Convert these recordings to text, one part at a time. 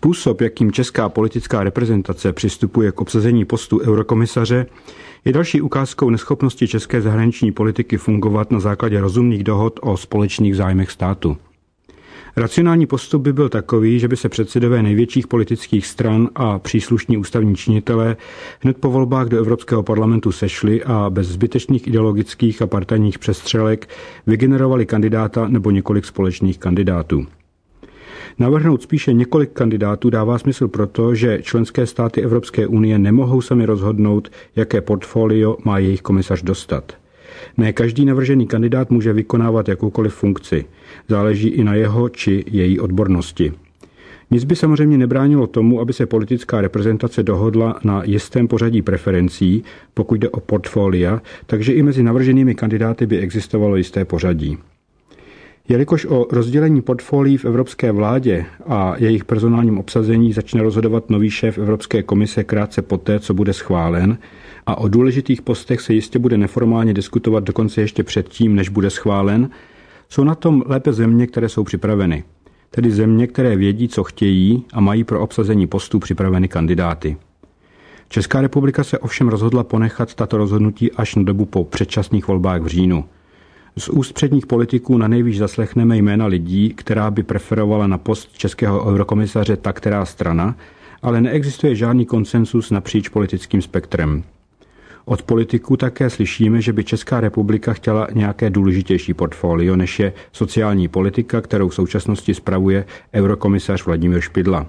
Způsob, jakým česká politická reprezentace přistupuje k obsazení postu eurokomisaře, je další ukázkou neschopnosti české zahraniční politiky fungovat na základě rozumných dohod o společných zájmech státu. Racionální postup by byl takový, že by se předsedové největších politických stran a příslušní ústavní činitelé hned po volbách do Evropského parlamentu sešli a bez zbytečných ideologických a partajních přestřelek vygenerovali kandidáta nebo několik společných kandidátů. Navrhnout spíše několik kandidátů dává smysl proto, že členské státy Evropské unie nemohou sami rozhodnout, jaké portfolio má jejich komisař dostat. Ne každý navržený kandidát může vykonávat jakoukoliv funkci. Záleží i na jeho či její odbornosti. Nic by samozřejmě nebránilo tomu, aby se politická reprezentace dohodla na jistém pořadí preferencí, pokud jde o portfolia, takže i mezi navrženými kandidáty by existovalo jisté pořadí. Jelikož o rozdělení portfolií v evropské vládě a jejich personálním obsazení začne rozhodovat nový šéf Evropské komise krátce poté, co bude schválen, a o důležitých postech se jistě bude neformálně diskutovat dokonce ještě předtím, než bude schválen, jsou na tom lépe země, které jsou připraveny. Tedy země, které vědí, co chtějí a mají pro obsazení postů připraveny kandidáty. Česká republika se ovšem rozhodla ponechat tato rozhodnutí až na dobu po předčasných volbách v říjnu. Z úst předních politiků na nejvýš zaslechneme jména lidí, která by preferovala na post českého eurokomisaře ta která strana, ale neexistuje žádný konsensus napříč politickým spektrem. Od politiků také slyšíme, že by Česká republika chtěla nějaké důležitější portfolio, než je sociální politika, kterou v současnosti spravuje eurokomisař Vladimír Špidla.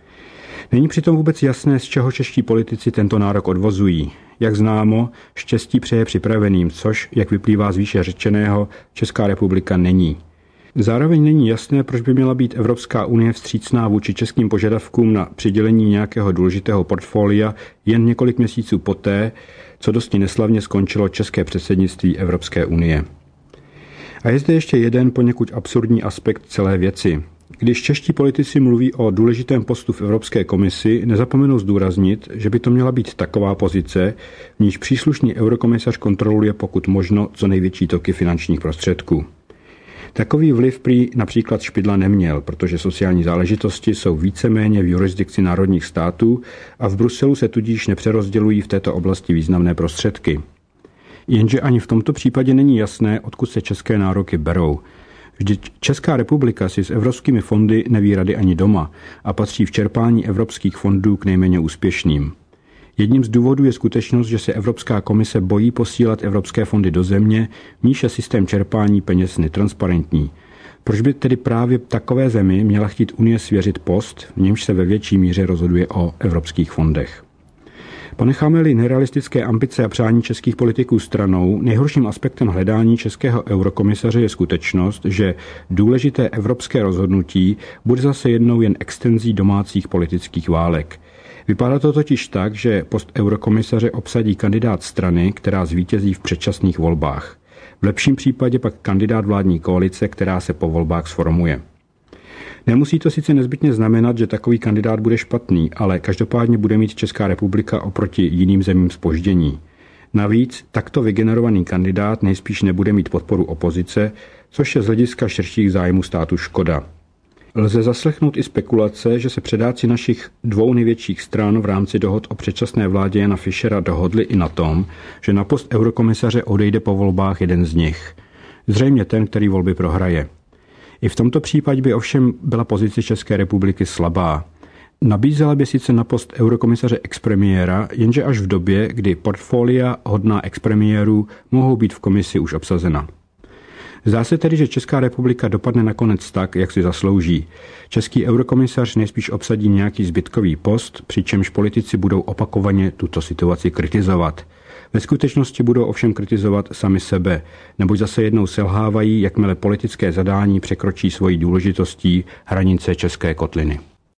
Není přitom vůbec jasné, z čeho čeští politici tento nárok odvozují. Jak známo, štěstí přeje připraveným, což, jak vyplývá z výše řečeného, Česká republika není. Zároveň není jasné, proč by měla být Evropská unie vstřícná vůči českým požadavkům na přidělení nějakého důležitého portfolia jen několik měsíců poté, co dosti neslavně skončilo české předsednictví Evropské unie. A je zde ještě jeden poněkud absurdní aspekt celé věci. Když čeští politici mluví o důležitém postu v Evropské komisi, nezapomenou zdůraznit, že by to měla být taková pozice, v níž příslušný eurokomisař kontroluje pokud možno co největší toky finančních prostředků. Takový vliv prý například Špidla neměl, protože sociální záležitosti jsou víceméně v jurisdikci národních států a v Bruselu se tudíž nepřerozdělují v této oblasti významné prostředky. Jenže ani v tomto případě není jasné, odkud se české nároky berou. Vždyť Česká republika si s evropskými fondy neví rady ani doma a patří v čerpání evropských fondů k nejméně úspěšným. Jedním z důvodů je skutečnost, že se Evropská komise bojí posílat evropské fondy do země, v níž je systém čerpání peněz netransparentní. Proč by tedy právě takové zemi měla chtít Unie svěřit post, v němž se ve větší míře rozhoduje o evropských fondech? Ponecháme-li nerealistické ambice a přání českých politiků stranou, nejhorším aspektem hledání českého eurokomisaře je skutečnost, že důležité evropské rozhodnutí bude zase jednou jen extenzí domácích politických válek. Vypadá to totiž tak, že post eurokomisaře obsadí kandidát strany, která zvítězí v předčasných volbách. V lepším případě pak kandidát vládní koalice, která se po volbách sformuje. Nemusí to sice nezbytně znamenat, že takový kandidát bude špatný, ale každopádně bude mít Česká republika oproti jiným zemím zpoždění. Navíc takto vygenerovaný kandidát nejspíš nebude mít podporu opozice, což je z hlediska širších zájmů státu škoda. Lze zaslechnout i spekulace, že se předáci našich dvou největších stran v rámci dohod o předčasné vládě Jana Fischera dohodli i na tom, že na post eurokomisaře odejde po volbách jeden z nich. Zřejmě ten, který volby prohraje. I v tomto případě by ovšem byla pozice České republiky slabá. Nabízela by sice na post eurokomisaře expremiéra, jenže až v době, kdy portfolia hodná expremiérů mohou být v komisi už obsazena. Zdá se tedy, že Česká republika dopadne nakonec tak, jak si zaslouží. Český eurokomisař nejspíš obsadí nějaký zbytkový post, přičemž politici budou opakovaně tuto situaci kritizovat. Ve skutečnosti budou ovšem kritizovat sami sebe, neboť zase jednou selhávají, jakmile politické zadání překročí svojí důležitostí hranice české kotliny.